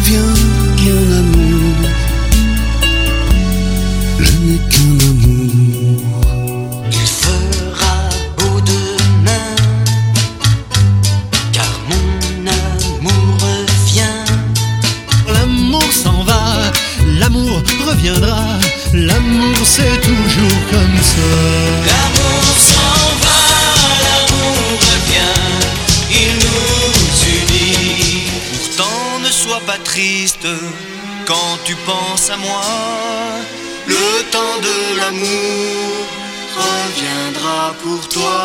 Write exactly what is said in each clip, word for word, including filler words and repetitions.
revient qu'un amour, je n'ai qu'un amour. Il fera beau demain, car mon amour revient. L'amour s'en va, l'amour reviendra, l'amour c'est toujours comme ça. L'amour s'en va, l'amour revient, il nous unit. Pourtant ne sois pas triste quand tu penses à moi, le temps de l'amour reviendra pour toi.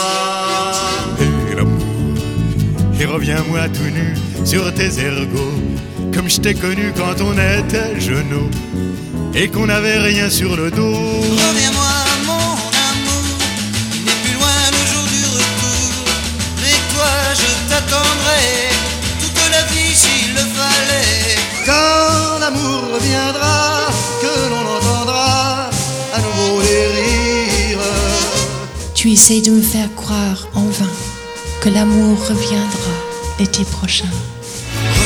Et l'amour, et reviens-moi tout nu sur tes ergots, comme je t'ai connu quand on était genoux et qu'on n'avait rien sur le dos. Reviens-moi mon amour, il n'est plus loin le jour du retour. Avec toi je t'attendrai toute la vie s'il le fallait. Quand l'amour reviendra, que l'on entendra à nouveau les rires. Tu essaies de me faire croire en vain que l'amour reviendra l'été prochain.